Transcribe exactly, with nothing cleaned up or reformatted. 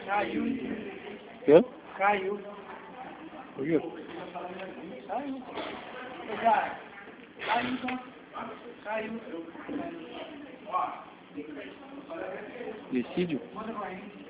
Caiu. Quê? Caiu. Por quê? Caiu. Já. Caiu, então. Caiu. Decídio? Manda pra mim.